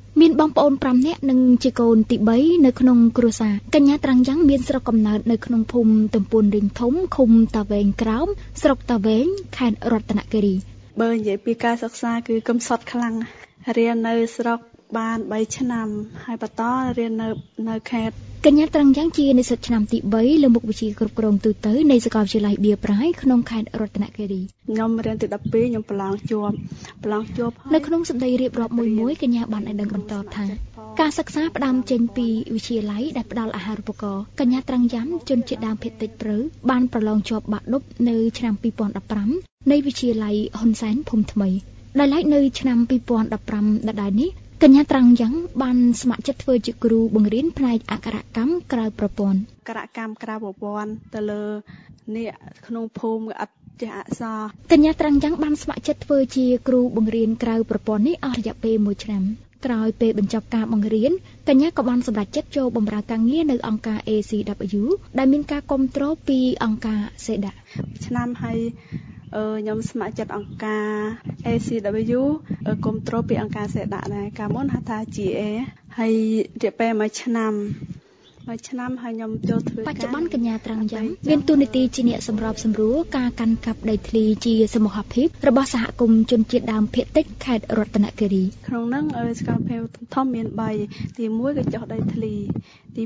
មានបងប្អូន5នាក់និងជាកូនទី3នៅក្នុងគ្រួសារកញ្ញាត្រាំងយ៉ាងមានស្រុកកំណើតនៅក្នុងភូមិទំពួនរីងធំឃុំតាវែងក្រោមស្រុកតាវែងខេត្តរតនគិរីបើនិយាយពីការសិក្សាគឺកំសត់ខ្លាំងរៀននៅស្រុកបាន3ឆ្នាំហើយបន្តរៀននៅខេត្តកញ្ញាត្រាំងយ៉ាងជានិស្សិតឆ្នាំទី3លើមុខវិជ្ជាគ្រប់គ្រងទូទៅនៃសាកលវិទ្យាល័យបៀប្រាយក្នុងខេត្តរតនគិរីខ្ញុំរៀនទី12ខ្ញុំប្រឡងជាប់នៅក្នុងសម្ដីរៀបរាប់មួយកញ្ញាបានឲ្យដឹងបន្តថាការសិក្សាផ្ដើមចេញពីវិទ្យាល័យដែលផ្ដល់អាហារូបករណ៍កញ្ញាត្រាំងយ៉ាងជនជាតិដើមភាគតិចព្រៅបានប្រឡងជាប់បាក់ឌុបនៅឆ្នាំ2015នៃវិទ្យាល័យហ៊ុនសែនភូមិថ្មីដោយឡែកនៅឆ្នាំ2015ដដែលនេះកញ្ញាត្រាំងយ៉ាងបានស្ម័គ្រចិត្តធ្វើជាគ្រូបង្រៀនផ្នែកអក្ខរកម្មក្រៅប្រព័ន្ធទៅលើអ្នកក្នុងភូមិអត់ចេះអក្សរកញ្ញាត្រាំងយ៉ាងបានស្ម័គ្រចិត្តធ្វើជាគ្រូបង្រៀនក្រៅប្រព័ន្ធនេះអស់រយៈពេល1ឆ្នាំក្រោយពេលបញ្ចប់ការបង្រៀនកញ្ញាក៏បានសម្រេចចិត្តចូលបម្រើការងារនៅអង្គការ ACW ដែលមានការគាំទ្រពីអង្គការ SEDA ឆ្នាំហើយខ្ញុំស្ម័គ្រចិត្តអង្គការ ACW គាំទ្រពីអង្គការ SEDA ដែរកាលមុនហៅថា GA ហើយរយៈពេល1ឆ្នាំហើយខ្ញុំចូលធ្វើការបច្ចុប្បន្នកញ្ញាត្រាំងយ៉ាងមានតួនាទីជាអ្នកសម្របសម្រួលការកាន់កាប់ដីធ្លីជាសមូហភាពរបស់សហគមន៍ជនជាតិដើមភាគតិចខេត្តរតនគិរីក្នុងនោះសកម្មភាពធំមាន3ទី1គឺចុះដីធ្លីទី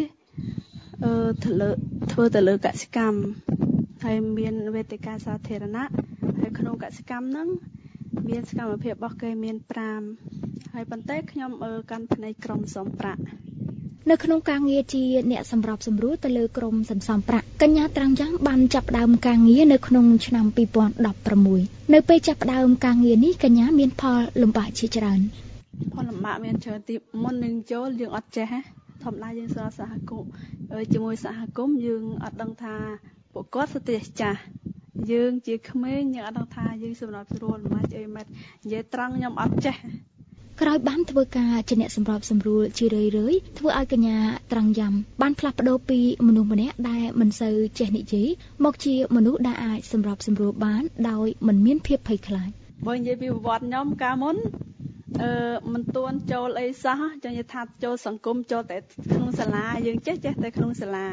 2ធ្វើទៅលើកសិកម្មហើយមានវេទិកាសាធារណៈហើយក្នុងកសិកម្មហ្នឹងមានសកម្មភាពរបស់គេមាន5ហើយប៉ុន្តែខ្ញុំកាន់ផ្នែកក្រុមសំប្រាក់នៅក្នុងការងារជាអ្នកសម្របសម្រួលទៅលើក្រុមសន្សំប្រាក់កញ្ញាត្រាំងយ៉ាងបានចាប់ផ្ដើមការងារនៅក្នុងឆ្នាំ2016នៅពេលចាប់ផ្ដើមការងារនេះកញ្ញាមានផលលំបាកជាច្រើនផលលំបាកមានច្រើនទីមុននឹងចូលយើងអត់ចេះធម្មតាយើងស្គាល់សហគមន៍ជាមួយសហគមន៍យើងអត់ដឹងថាពួកគាត់ស្ទះចាស់យើងជាក្មេងយើងអត់ដឹងថាយើងសម្របសម្រួលមិនអីម៉េចនិយាយត្រង់ខ្ញុំអត់ចេះក្រោយបានធ្វើការជាអ្នកសម្របសម្រួលជារឿយៗធ្វើឲ្យកញ្ញាត្រាំងយ៉ាំបានផ្លាស់ប្ដូរពីមនុស្សម្នាក់ដែលមិនសូវចេះនិយាយមកជាមនុស្សដែលអាចសម្របសម្រួលបានដោយមិនមានភាពភ័យខ្លាចបើនិយាយពីប្រវត្តិខ្ញុំកាលមុនមិនទាន់ចូលអីសោះចឹងនិយាយថាចូលសង្គមចូលតែក្នុងសាលាយើងចេះតែក្នុងសាលា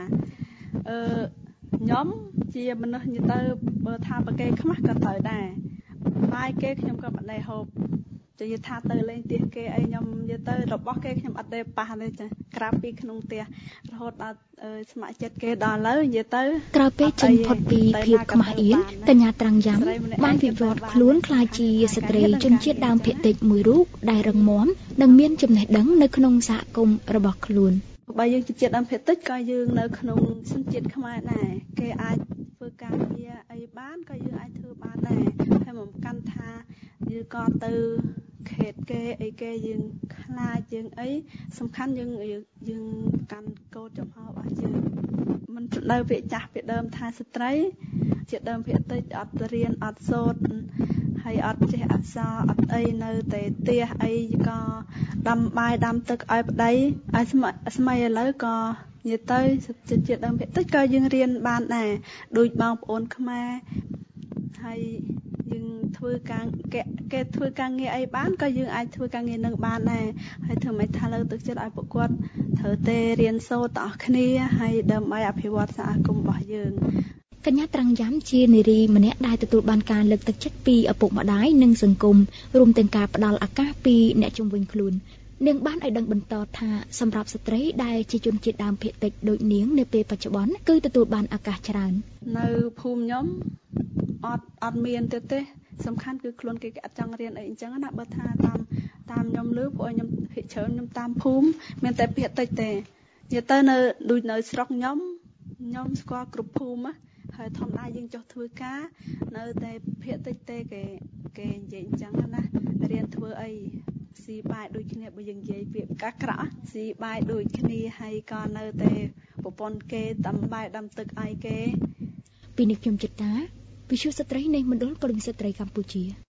ខ្ញុំជាមនុស្សនិយាយទៅបើថាប្រកេខ្មាស់ក៏ត្រូវដែរបាយគេខ្ញុំក៏មិនដែរហូបនិយាយថាទៅលេងផ្ទះគេអីខ្ញុំនិយាយទៅរបស់គេខ្ញុំអត់ដែរប៉ះទេចាក្រៅពីក្នុងផ្ទះរហូតដល់ស្ម័គ្រចិត្តគេដល់ឥឡូវនិយាយទៅក្រោយពេលចេញផុតពីភាពខ្មាស់អៀនកញ្ញាត្រាំងយ៉ាំបានវិវត្តខ្លួនក្លាយជាស្ត្រីជនជាតិដើមភាគតិចមួយរូបដែលរឹងមាំនិងមានចំណេះដឹងនៅក្នុងសហគមន៍របស់ខ្លួនបើយើងជាជាតិដើមភាគតិចក៏យើងនៅក្នុងសញ្ជាតិខ្មែរដែរគេអាចធ្វើការងារអីបានក៏យើងអាចធ្វើបានដែរហើយមិនកាន់ថាយើងក៏ទៅខេតគេអីគេយើងខ្លាចយើងអីសំខាន់យើងកាន់កូដចំហរបស់យើងមិននៅពាក្យចាស់ពីដើមថាស្ត្រីជាដើមភាគតិចអត់រៀនអត់សូត្រហើយអត់ចេះអក្សរអត់អីនៅតែផ្ទះអីក៏ដាំបាយដាំទឹកឲ្យប្តីឲ្យស្មៃឥឡូវក៏និយាយទៅជាដើមភាគតិចក៏យើងរៀនបានដែរដូចបងប្អូនខ្មែរហើយយើងធ្វើការគេធ្វើការងារអីបានក៏យើងអាចធ្វើការងារនឹងបានដែរហើយធ្វើមិនថាលើកទឹកចិត្តឲ្យពួកគាត់ត្រូវតែរៀនសូត្រទាំងអស់គ្នាហើយដើម្បីអភិវឌ្ឍសហគមន៍របស់យើងកញ្ញាត្រាំងយ៉ាំជានារីម្នាក់ដែលទទួលបានការលើកទឹកចិត្តពីឪពុកម្ដាយនិងសង្គមរួមទាំងការផ្ដល់ឱកាសពីអ្នកជុំវិញខ្លួននាងបានឲ្យដឹងបន្តថាសម្រាប់ស្ត្រីដែលជាជនជាតិដើមភាគតិចដូចនាងនៅពេលបច្ចុប្បន្នគឺទទួលបានឱកាសច្រើននៅភូមិខ្ញុំអត់មានទេសំខាន់គឺខ្លួនគេអត់ចង់រៀនអីអញ្ចឹងណាបើថាតាមខ្ញុំឮពួកខ្ញុំភាគច្រើនខ្ញុំតាមភូមិមានតែភាគតិចទេនិយាយទៅនៅដូចនៅស្រុកខ្ញុំស្គាល់គ្រប់ភូមិហើយធម្មតាយើងចុះធ្វើការនៅតែភាគតិចទេគេនិយាយអញ្ចឹងណារៀនធ្វើអីស៊ីបាយដូចគ្នាបើយើងនិយាយពាក្យកាក្រក់ស៊ីបាយដូចគ្នាហើយក៏នៅតែប្រពន្ធគេដាំបាយដាំទឹកឲ្យគេពីនេះខ្ញុំចិត្តថាវិទ្យុស្ត្រីនៃមណ្ឌលពលរដ្ឋស្ត្រីកម្ពុជា